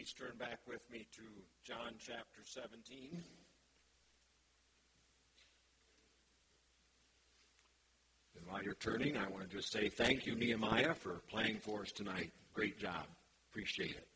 Please turn back with me to John chapter 17. And while you're turning, I want to just say thank you, Nehemiah, for playing for us tonight. Great job. Appreciate it.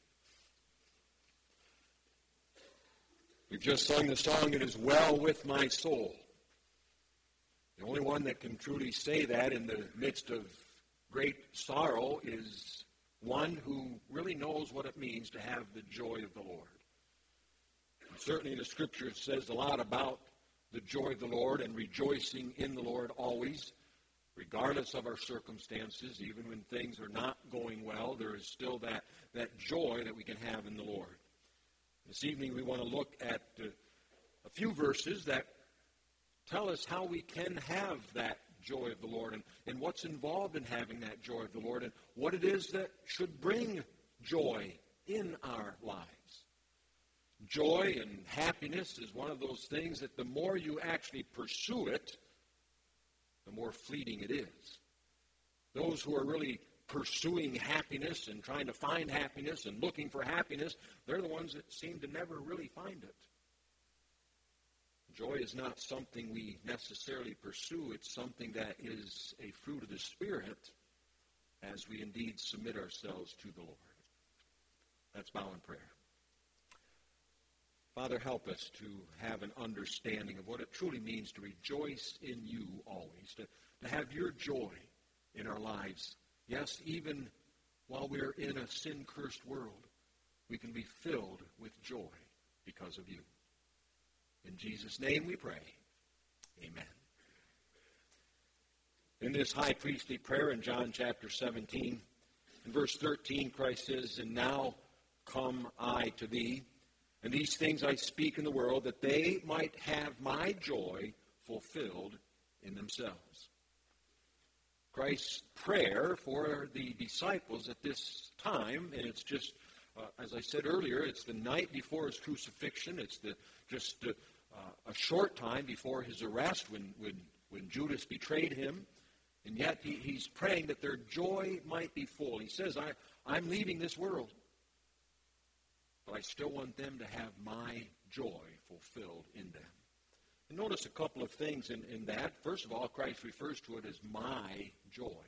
We've just sung the song, "It Is Well With My Soul." The only one that can truly say that in the midst of great sorrow is one who really knows what it means to have the joy of the Lord. And certainly the Scripture says a lot about the joy of the Lord and rejoicing in the Lord always, regardless of our circumstances. Even when things are not going well, there is still that joy that we can have in the Lord. This evening we want to look at a few verses that tell us how we can have that joy of the Lord and what's involved in having that joy of the Lord and what it is that should bring joy in our lives. Joy and happiness is one of those things that the more you actually pursue it, the more fleeting it is. Those who are really pursuing happiness and trying to find happiness and looking for happiness, they're the ones that seem to never really find it. Joy is not something we necessarily pursue. It's something that is a fruit of the Spirit as we indeed submit ourselves to the Lord. Let's bow in prayer. Father, help us to have an understanding of what it truly means to rejoice in you always, to have your joy in our lives. Yes, even while we're in a sin-cursed world, we can be filled with joy because of you. In Jesus' name we pray. Amen. In this high priestly prayer in John chapter 17, in verse 13, Christ says, "And now come I to thee, and these things I speak in the world, that they might have my joy fulfilled in themselves." Christ's prayer for the disciples at this time, and it's just, as I said earlier, it's the night before his crucifixion. It's just a short time before his arrest when Judas betrayed him. And yet he's praying that their joy might be full. He says, I'm leaving this world, but I still want them to have my joy fulfilled in them. And notice a couple of things in that. First of all, Christ refers to it as my joy.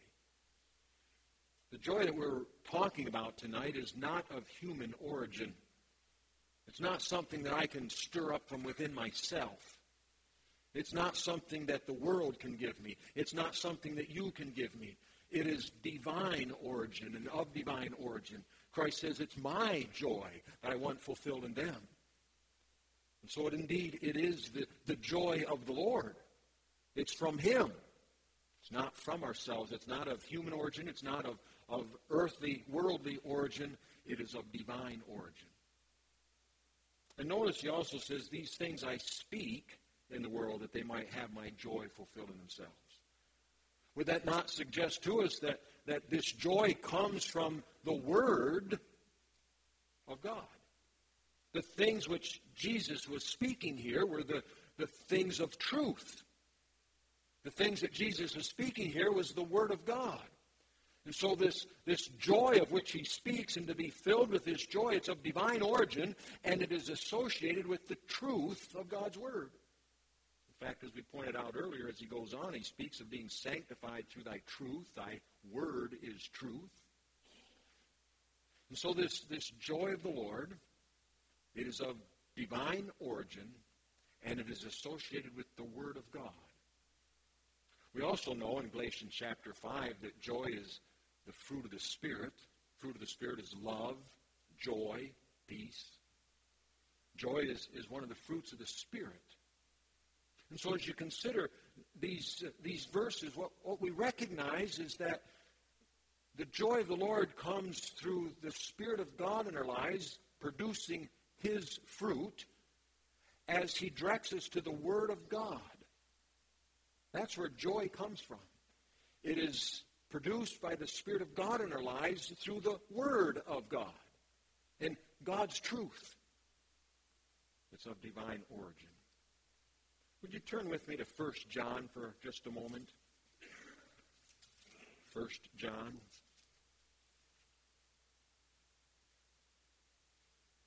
The joy that we're talking about tonight is not of human origin. It's not something that I can stir up from within myself. It's not something that the world can give me. It's not something that you can give me. It is divine origin and of divine origin. Christ says it's my joy that I want fulfilled in them. And so it is the joy of the Lord. It's from Him. It's not from ourselves. It's not of human origin. It's not of earthly, worldly origin. It is of divine origin. And notice he also says, "These things I speak in the world, that they might have my joy fulfilled in themselves." Would that not suggest to us that this joy comes from the Word of God? The things which Jesus was speaking here were the things of truth. The things that Jesus was speaking here was the Word of God. And so this joy of which he speaks, and to be filled with this joy, it's of divine origin, and it is associated with the truth of God's Word. In fact, as we pointed out earlier, as he goes on, he speaks of being sanctified through thy truth. Thy Word is truth. And so this joy of the Lord, it is of divine origin, and it is associated with the Word of God. We also know in Galatians chapter 5 that joy is the fruit of the Spirit. The fruit of the Spirit is love, joy, peace. Joy is one of the fruits of the Spirit. And so as you consider these verses, what we recognize is that the joy of the Lord comes through the Spirit of God in our lives, producing His fruit as He directs us to the Word of God. That's where joy comes from. It is produced by the Spirit of God in our lives through the Word of God and God's truth. It's of divine origin. Would you turn with me to 1 John for just a moment? 1 John.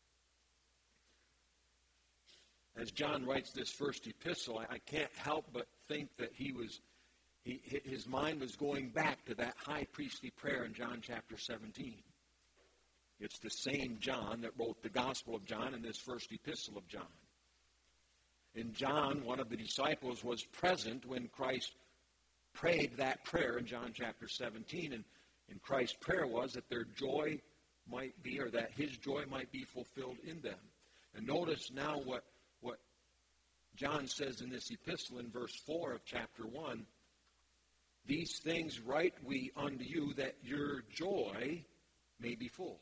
as John writes this first epistle, I can't help but think that his mind was going back to that high priestly prayer in John chapter 17. It's the same John that wrote the Gospel of John and this first epistle of John. And John, one of the disciples, was present when Christ prayed that prayer in John chapter 17. And Christ's prayer was that their joy might be, or that his joy might be fulfilled in them. And notice now what John says in this epistle in verse 4 of chapter 1. These things write we unto you, that your joy may be full.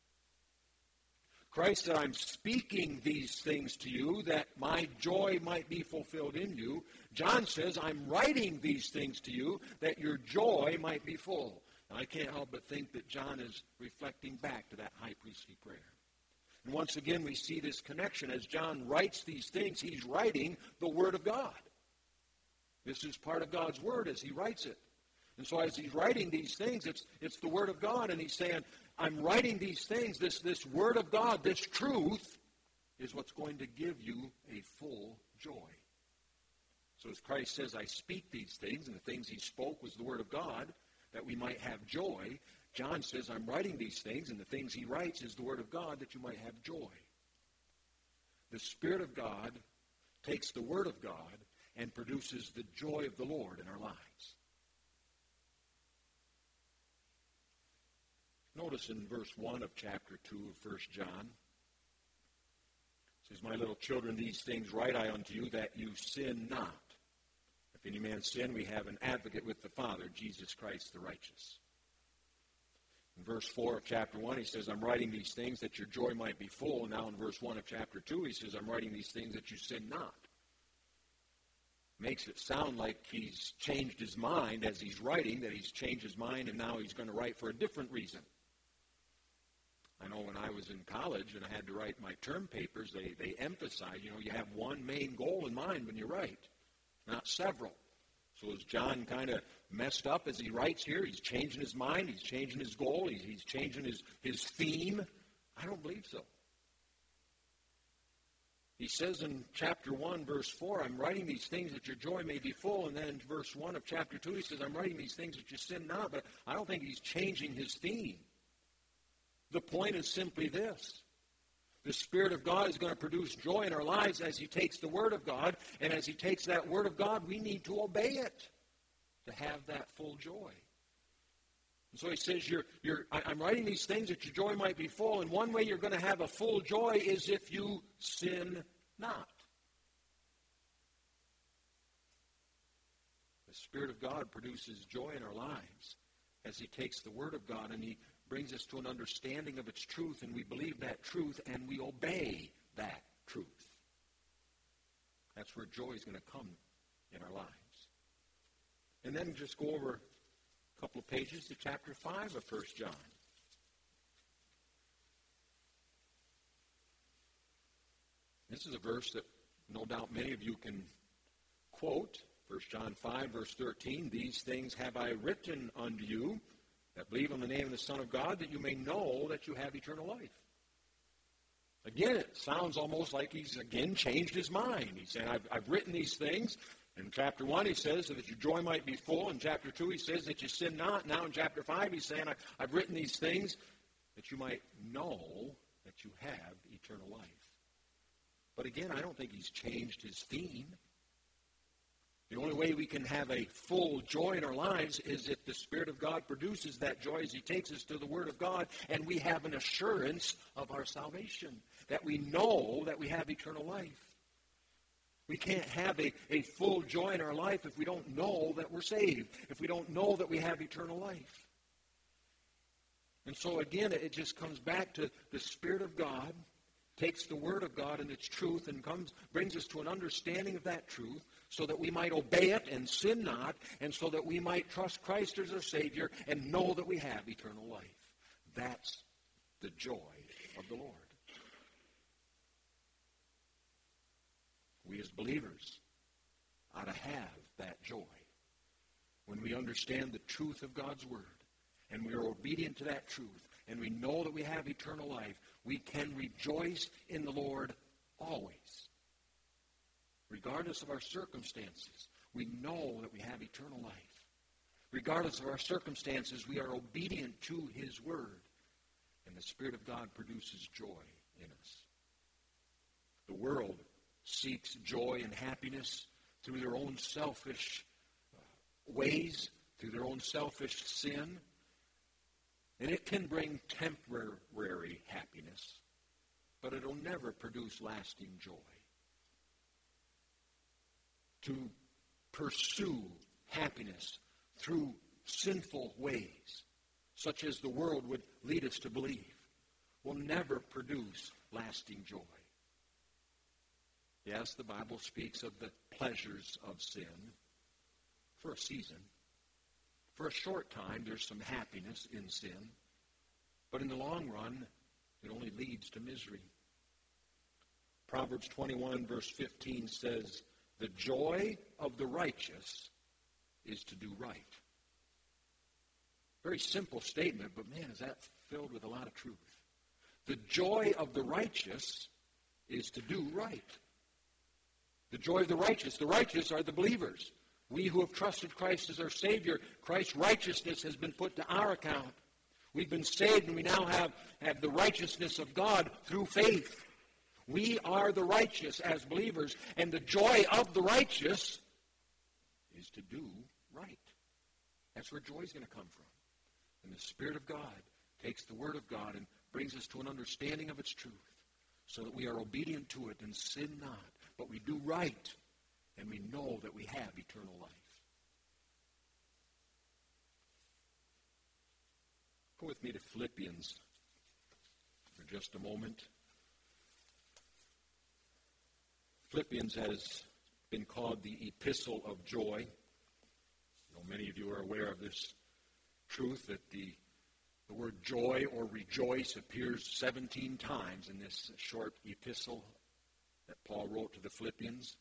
Christ said, I'm speaking these things to you that my joy might be fulfilled in you. John says, I'm writing these things to you that your joy might be full. Now, I can't help but think that John is reflecting back to that high priestly prayer. And once again, we see this connection. As John writes these things, he's writing the Word of God. This is part of God's Word as he writes it. And so as he's writing these things, it's the Word of God, and he's saying, I'm writing these things, this Word of God, this truth is what's going to give you a full joy. So as Christ says, I speak these things, and the things he spoke was the Word of God, that we might have joy. John says, I'm writing these things, and the things he writes is the Word of God, that you might have joy. The Spirit of God takes the Word of God and produces the joy of the Lord in our lives. Notice in verse 1 of chapter 2 of 1 John, it says, My little children, these things write I unto you, that you sin not. If any man sin, we have an advocate with the Father, Jesus Christ the righteous. In verse 4 of chapter 1, he says, I'm writing these things that your joy might be full. And now in verse 1 of chapter 2, he says, I'm writing these things that you sin not. Makes it sound like he's changed his mind as he's writing, that he's changed his mind and now he's going to write for a different reason. I know when I was in college and I had to write my term papers, they emphasize, you have one main goal in mind when you write, not several. So as John kind of messed up as he writes here, he's changing his mind, he's changing his goal, he's changing his theme. I don't believe so. He says in chapter 1, verse 4, I'm writing these things that your joy may be full. And then in verse 1 of chapter 2, he says, I'm writing these things that you sin not. But I don't think he's changing his theme. The point is simply this. The Spirit of God is going to produce joy in our lives as he takes the Word of God. And as he takes that Word of God, we need to obey it to have that full joy. And so he says, I'm writing these things that your joy might be full. And one way you're going to have a full joy is if you sin not. The Spirit of God produces joy in our lives as he takes the Word of God and he brings us to an understanding of its truth, and we believe that truth, and we obey that truth. That's where joy is going to come in our lives. And then just go over a couple of pages to chapter 5 of 1 John. This is a verse that no doubt many of you can quote. 1 John 5, verse 13, These things have I written unto you, that believe on the name of the Son of God, that you may know that you have eternal life. Again, it sounds almost like he's again changed his mind. He's saying, I've written these things. In chapter 1, he says that your joy might be full. In chapter 2, he says that you sin not. Now in chapter 5, he's saying, I've written these things that you might know that you have eternal life. But again, I don't think he's changed his theme. The only way we can have a full joy in our lives is if the Spirit of God produces that joy as he takes us to the Word of God, and we have an assurance of our salvation, that we know that we have eternal life. We can't have a full joy in our life if we don't know that we're saved, if we don't know that we have eternal life. And so again, it just comes back to the Spirit of God takes the Word of God and its truth and brings us to an understanding of that truth so that we might obey it and sin not, and so that we might trust Christ as our Savior and know that we have eternal life. That's the joy of the Lord. We as believers ought to have that joy. When we understand the truth of God's Word and we are obedient to that truth and we know that we have eternal life, we can rejoice in the Lord always. Regardless of our circumstances, we know that we have eternal life. Regardless of our circumstances, we are obedient to His Word. And the Spirit of God produces joy in us. The world seeks joy and happiness through their own selfish ways, through their own selfish sin. And it can bring temporary happiness, but it will never produce lasting joy. To pursue happiness through sinful ways, such as the world would lead us to believe, will never produce lasting joy. Yes, the Bible speaks of the pleasures of sin for a season. For a short time, there's some happiness in sin, but in the long run, it only leads to misery. Proverbs 21, verse 15 says, "The joy of the righteous is to do right." Very simple statement, but man, is that filled with a lot of truth. The joy of the righteous is to do right. The joy of the righteous are the believers. We who have trusted Christ as our Savior, Christ's righteousness has been put to our account. We've been saved and we now have the righteousness of God through faith. We are the righteous as believers, and the joy of the righteous is to do right. That's where joy is going to come from. And the Spirit of God takes the Word of God and brings us to an understanding of its truth so that we are obedient to it and sin not, but we do right, and we know that we have eternal life. Go with me to Philippians for just a moment. Philippians has been called the Epistle of Joy. I know many of you are aware of this truth that the word joy or rejoice appears 17 times in this short epistle that Paul wrote to the Philippians.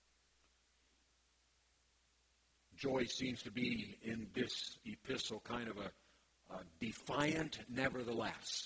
Joy seems to be in this epistle kind of a defiant nevertheless.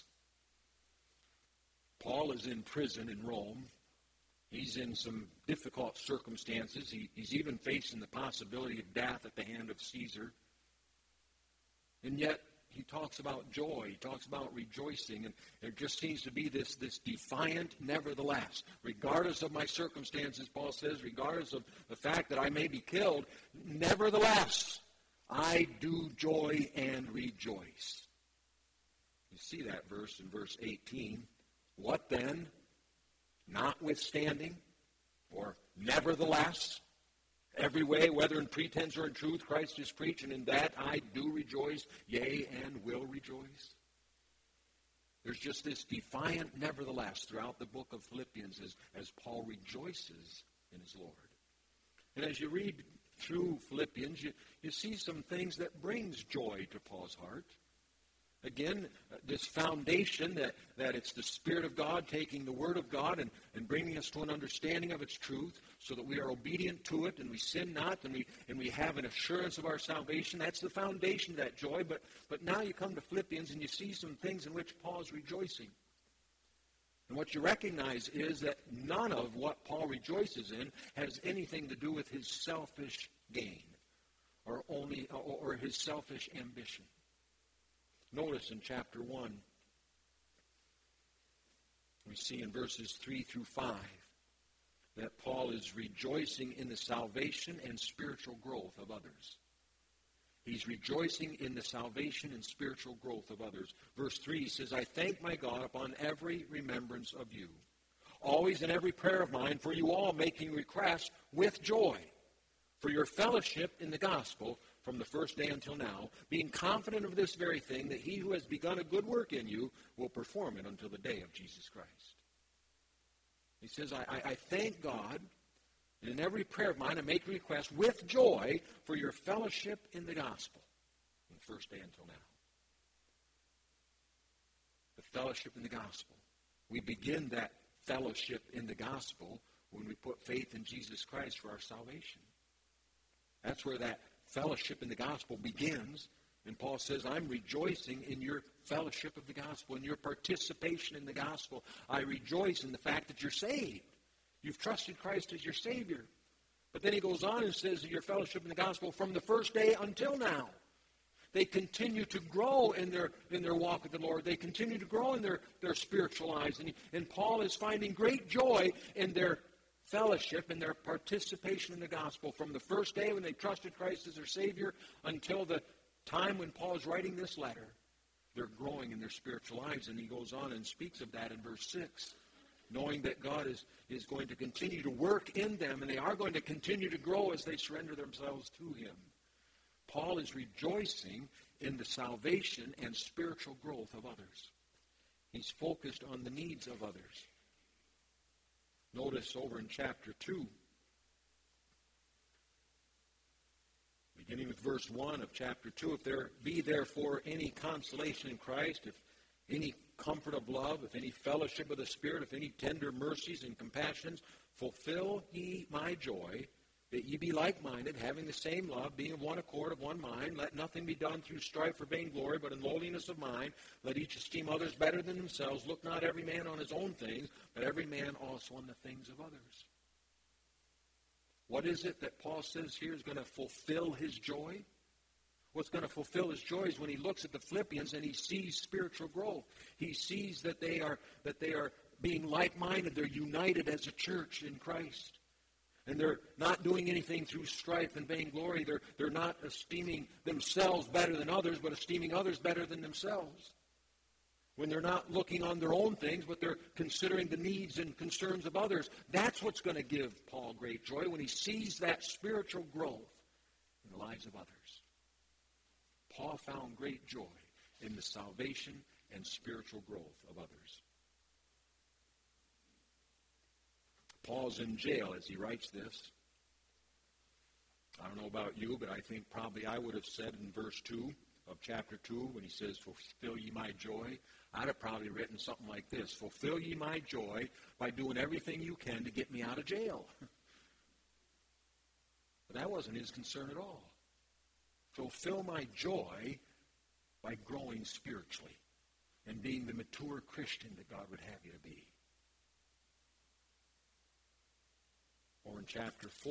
Paul is in prison in Rome. He's in some difficult circumstances. He's even facing the possibility of death at the hand of Caesar. And yet, he talks about joy. He talks about rejoicing. And there just seems to be this defiant nevertheless. Regardless of my circumstances, Paul says, regardless of the fact that I may be killed, nevertheless, I do joy and rejoice. You see that verse in verse 18. What then? Notwithstanding, or nevertheless, every way, whether in pretense or in truth, Christ is preached, and in that I do rejoice, yea, and will rejoice. There's just this defiant nevertheless throughout the book of Philippians as Paul rejoices in his Lord. And as you read through Philippians, you see some things that brings joy to Paul's heart. Again, this foundation that it's the Spirit of God taking the Word of God and bringing us to an understanding of its truth so that we are obedient to it and we sin not and we have an assurance of our salvation. That's the foundation of that joy. But now you come to Philippians and you see some things in which Paul is rejoicing. And what you recognize is that none of what Paul rejoices in has anything to do with his selfish gain or his selfish ambition. Notice in chapter 1, we see in verses 3 through 5 that Paul is rejoicing in the salvation and spiritual growth of others. He's rejoicing in the salvation and spiritual growth of others. Verse 3 he says, I thank my God upon every remembrance of you, always in every prayer of mine, for you all making requests with joy, for your fellowship in the gospel from the first day until now, being confident of this very thing, that he who has begun a good work in you will perform it until the day of Jesus Christ. He says, I thank God, and in every prayer of mine I make request with joy for your fellowship in the gospel from the first day until now. The fellowship in the gospel. We begin that fellowship in the gospel when we put faith in Jesus Christ for our salvation. That's where that fellowship in the gospel begins. And Paul says, I'm rejoicing in your fellowship of the gospel, in your participation in the gospel. I rejoice in the fact that you're saved. You've trusted Christ as your Savior. But then he goes on and says your fellowship in the gospel from the first day until now. They continue to grow in their walk with the Lord. They continue to grow in their spiritual lives. And Paul is finding great joy in their fellowship and their participation in the gospel from the first day when they trusted Christ as their Savior until the time when Paul is writing this letter. They're growing in their spiritual lives. And he goes on and speaks of that in verse 6. Knowing that God is going to continue to work in them, and they are going to continue to grow as they surrender themselves to Him. Paul is rejoicing in the salvation and spiritual growth of others. He's focused on the needs of others. Notice over in chapter 2, beginning with verse 1 of chapter 2, if there be therefore any consolation in Christ, if any comfort of love, if any fellowship of the Spirit, if any tender mercies and compassions, fulfill ye my joy, that ye be like-minded, having the same love, being of one accord, of one mind. Let nothing be done through strife or vainglory, but in lowliness of mind. Let each esteem others better than themselves. Look not every man on his own things, but every man also on the things of others. What is it that Paul says here is going to fulfill his joy? What's going to fulfill his joy is when he looks at the Philippians and he sees spiritual growth. He sees that they are being like-minded. They're united as a church in Christ. And they're not doing anything through strife and vainglory. They're not esteeming themselves better than others, but esteeming others better than themselves. When they're not looking on their own things, but they're considering the needs and concerns of others. That's what's going to give Paul great joy when he sees that spiritual growth in the lives of others. Paul found great joy in the salvation and spiritual growth of others. Paul's in jail as he writes this. I don't know about you, but I think probably I would have said in verse 2 of chapter 2 when he says, fulfill ye my joy, I'd have probably written something like this, fulfill ye my joy by doing everything you can to get me out of jail. But that wasn't his concern at all. Fulfill my joy by growing spiritually and being the mature Christian that God would have you to be. Or in chapter 4,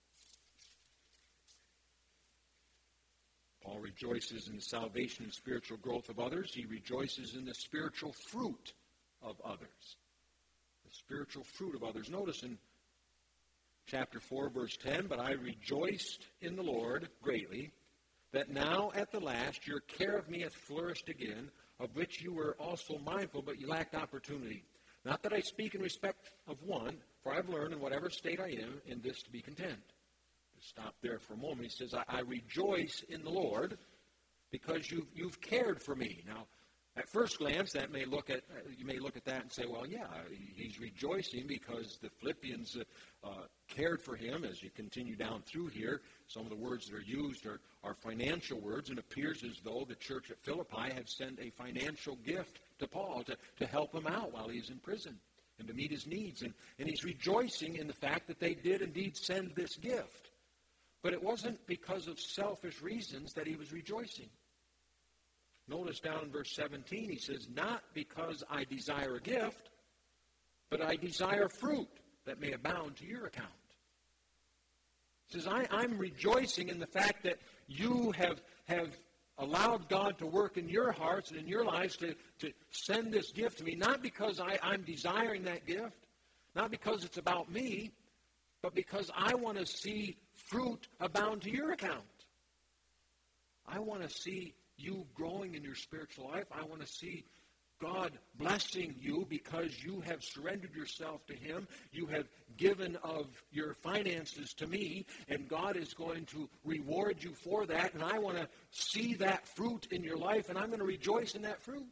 Paul rejoices in the salvation and spiritual growth of others. He rejoices in the spiritual fruit of others. The spiritual fruit of others. Notice in chapter 4, verse 10, but I rejoiced in the Lord greatly, that now at the last your care of me hath flourished again, of which you were also mindful, but you lacked opportunity. Not that I speak in respect of one, for I have learned in whatever state I am in this to be content. To stop there for a moment, he says, I rejoice in the Lord because you've cared for me. Now, at first glance, you may look at that and say, well, yeah, he's rejoicing because the Philippians cared for him. As you continue down through here, some of the words that are used are financial words, and it appears as though the church at Philippi had sent a financial gift to Paul to help him out while he's in prison and to meet his needs. And he's rejoicing in the fact that they did indeed send this gift. But it wasn't because of selfish reasons that he was rejoicing. Notice down in verse 17, he says, not because I desire a gift, but I desire fruit that may abound to your account. He says, I'm rejoicing in the fact that you have allowed God to work in your hearts and in your lives to send this gift to me, not because I'm desiring that gift, not because it's about me, but because I want to see fruit abound to your account. I want to see you growing in your spiritual life. I want to see God blessing you because you have surrendered yourself to Him. You have given of your finances to me, and God is going to reward you for that, and I want to see that fruit in your life, and I'm going to rejoice in that fruit.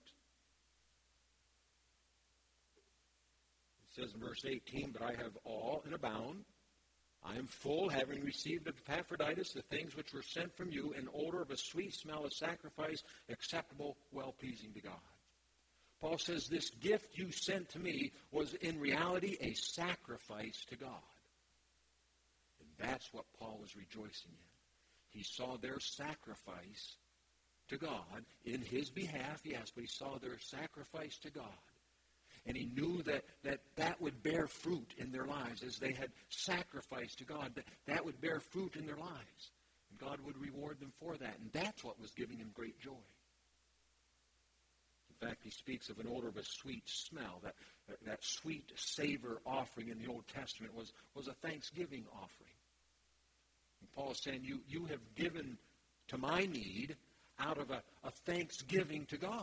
It says in verse 18, but I have all and abound. I am full, having received of Epaphroditus the things which were sent from you, an odor of a sweet smell of sacrifice, acceptable, well-pleasing to God. Paul says this gift you sent to me was in reality a sacrifice to God. And that's what Paul was rejoicing in. He saw their sacrifice to God in his behalf, yes, but he saw their sacrifice to God. And he knew that would bear fruit in their lives as they had sacrificed to God. That would bear fruit in their lives. And God would reward them for that. And that's what was giving him great joy. In fact, he speaks of an odor of a sweet smell. That sweet savor offering in the Old Testament was a thanksgiving offering. And Paul is saying, you have given to my need out of a thanksgiving to God.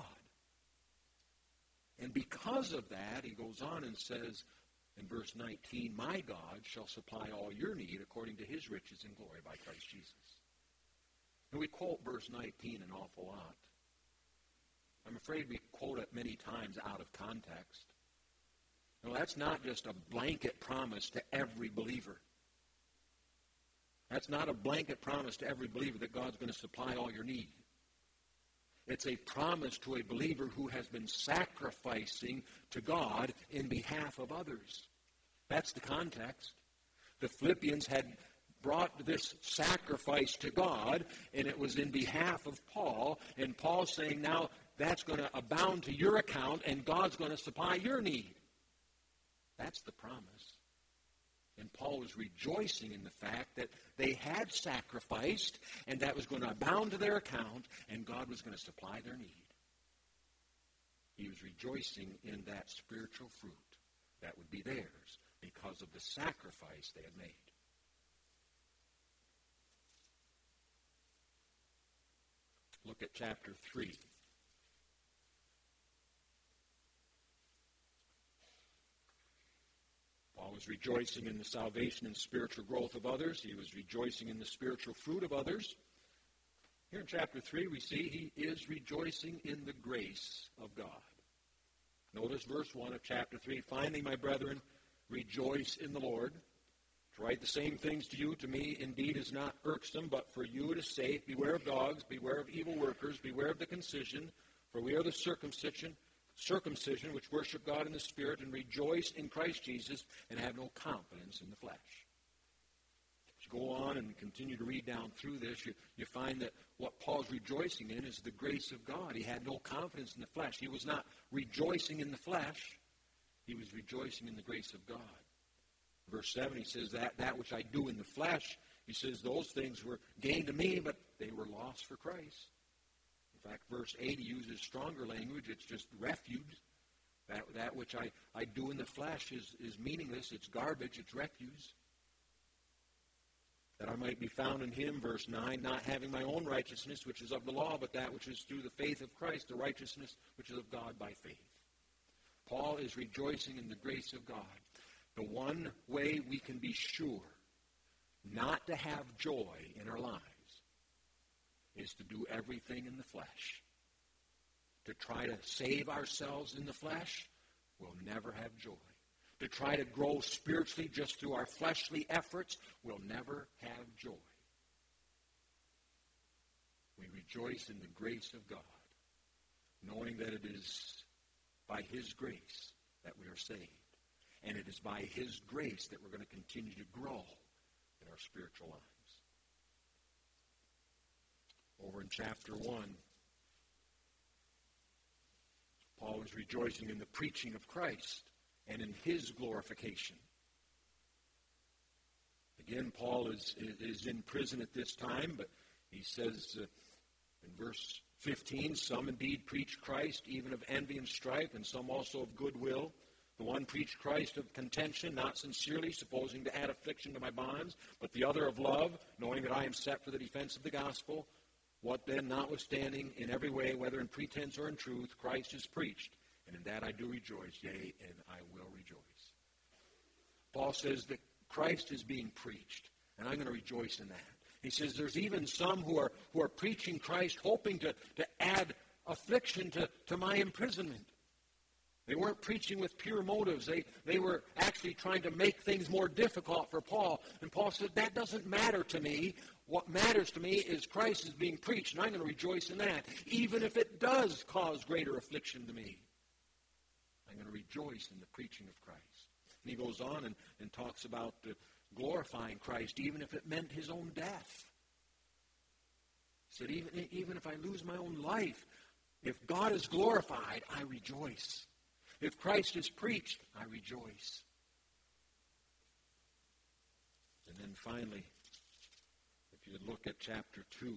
And because of that, he goes on and says in verse 19, my God shall supply all your need according to his riches and glory by Christ Jesus. And we quote verse 19 an awful lot. I'm afraid we quote it many times out of context. No, that's not just a blanket promise to every believer. That's not a blanket promise to every believer that God's going to supply all your need. It's a promise to a believer who has been sacrificing to God in behalf of others. That's the context. The Philippians had brought this sacrifice to God, and it was in behalf of Paul. And Paul's saying, now that's going to abound to your account, and God's going to supply your need. That's the promise. And Paul was rejoicing in the fact that they had sacrificed, and that was going to abound to their account, and God was going to supply their need. He was rejoicing in that spiritual fruit that would be theirs because of the sacrifice they had made. Look at chapter 3. Paul was rejoicing in the salvation and spiritual growth of others. He was rejoicing in the spiritual fruit of others. Here in chapter 3, we see he is rejoicing in the grace of God. Notice verse 1 of chapter 3. Finally, my brethren, rejoice in the Lord. To write the same things to you, to me, indeed, is not irksome, but for you it is safe. Beware of dogs, beware of evil workers, beware of the concision, for we are the circumcision which worship God in the Spirit and rejoice in Christ Jesus and have no confidence in the flesh. As you go on and continue to read down through this, you find that what Paul's rejoicing in is the grace of God. He had no confidence in the flesh. He was not rejoicing in the flesh. He was rejoicing in the grace of God. Verse 7, he says, that which I do in the flesh, he says, those things were gain to me, but they were lost for Christ. In fact, verse 8, he uses stronger language. It's just refuse. That which I do in the flesh is meaningless. It's garbage. It's refuse. That I might be found in him, verse 9, not having my own righteousness, which is of the law, but that which is through the faith of Christ, the righteousness which is of God by faith. Paul is rejoicing in the grace of God. The one way we can be sure not to have joy in our lives is to do everything in the flesh. To try to save ourselves in the flesh, we'll never have joy. To try to grow spiritually just through our fleshly efforts, we'll never have joy. We rejoice in the grace of God, knowing that it is by his grace that we are saved. And it is by his grace that we're going to continue to grow in our spiritual lives. Over in chapter 1, Paul was rejoicing in the preaching of Christ and in his glorification. Again, Paul is in prison at this time, but he says in verse 15, some indeed preach Christ, even of envy and strife, and some also of goodwill. The one preached Christ of contention, not sincerely, supposing to add affliction to my bonds, but the other of love, knowing that I am set for the defense of the gospel. What then, notwithstanding, in every way, whether in pretense or in truth, Christ is preached, and in that I do rejoice, yea, and I will rejoice. Paul says that Christ is being preached, and I'm going to rejoice in that. He says there's even some who are preaching Christ, hoping to add affliction to my imprisonment. They weren't preaching with pure motives. They were actually trying to make things more difficult for Paul. And Paul said, that doesn't matter to me. What matters to me is Christ is being preached, and I'm going to rejoice in that, even if it does cause greater affliction to me. I'm going to rejoice in the preaching of Christ. And he goes on and talks about glorifying Christ, even if it meant his own death. He said, even if I lose my own life, if God is glorified, I rejoice. If Christ is preached, I rejoice. And then finally, if you look at chapter 2,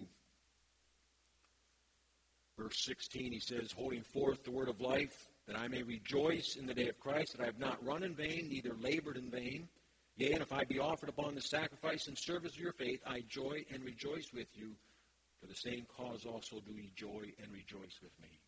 verse 16, he says, holding forth the word of life, that I may rejoice in the day of Christ, that I have not run in vain, neither labored in vain. Yea, and if I be offered upon the sacrifice and service of your faith, I joy and rejoice with you. For the same cause also do ye joy and rejoice with me.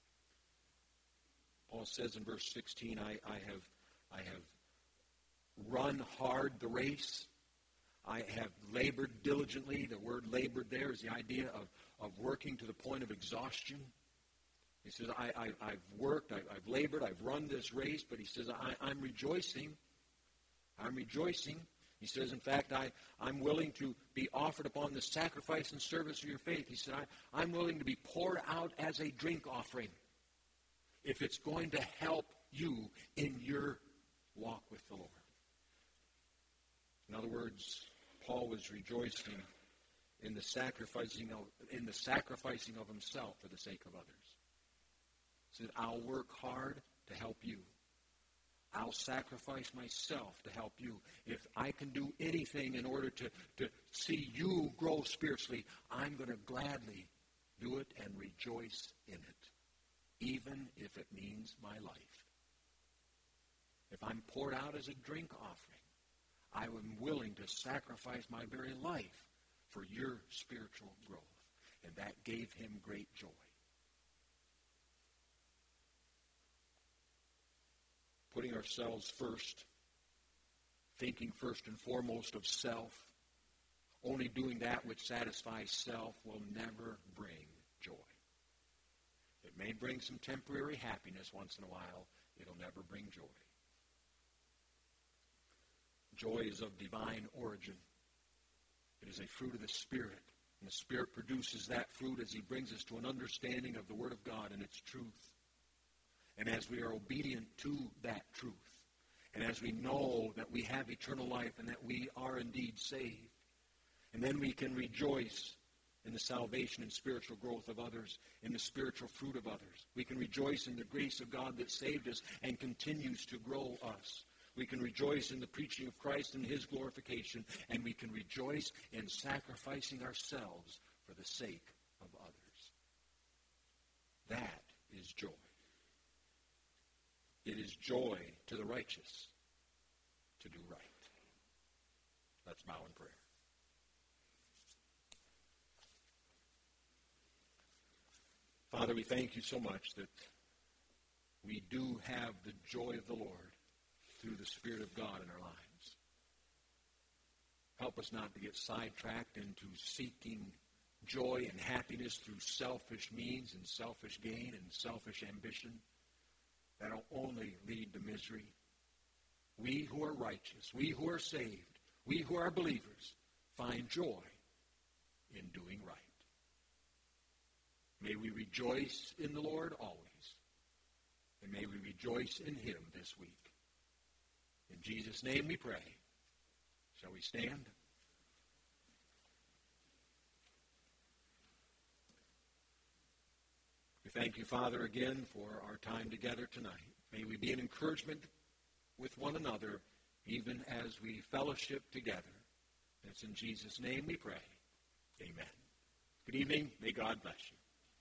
Paul says in verse 16, I have run hard the race. I have labored diligently. The word labored there is the idea of working to the point of exhaustion. He says, I've worked, I've labored, I've run this race, but he says, I'm rejoicing. I'm rejoicing. He says, in fact, I'm willing to be offered upon the sacrifice and service of your faith. He said, I'm willing to be poured out as a drink offering if it's going to help you in your walk with the Lord. In other words, Paul was rejoicing in the sacrificing of himself for the sake of others. He said, I'll work hard to help you. I'll sacrifice myself to help you. If I can do anything in order to see you grow spiritually, I'm going to gladly do it and rejoice in it, even if it means my life. If I'm poured out as a drink offering, I am willing to sacrifice my very life for your spiritual growth. And that gave him great joy. Putting ourselves first, thinking first and foremost of self, only doing that which satisfies self will never bring joy. It may bring some temporary happiness once in a while. It'll never bring joy. Joy is of divine origin. It is a fruit of the Spirit. And the Spirit produces that fruit as he brings us to an understanding of the Word of God and its truth. And as we are obedient to that truth, and as we know that we have eternal life and that we are indeed saved, and then we can rejoice in the salvation and spiritual growth of others, in the spiritual fruit of others. We can rejoice in the grace of God that saved us and continues to grow us. We can rejoice in the preaching of Christ and his glorification, and we can rejoice in sacrificing ourselves for the sake of others. That is joy. It is joy to the righteous to do right. Let's bow in prayer. Father, we thank you so much that we do have the joy of the Lord through the Spirit of God in our lives. Help us not to get sidetracked into seeking joy and happiness through selfish means and selfish gain and selfish ambition. That'll only lead to misery. We who are righteous, we who are saved, we who are believers, find joy in doing right. May we rejoice in the Lord always, and may we rejoice in him this week. In Jesus' name we pray. Shall we stand? We thank you, Father, again for our time together tonight. May we be an encouragement with one another, even as we fellowship together. It's in Jesus' name we pray. Amen. Good evening. May God bless you.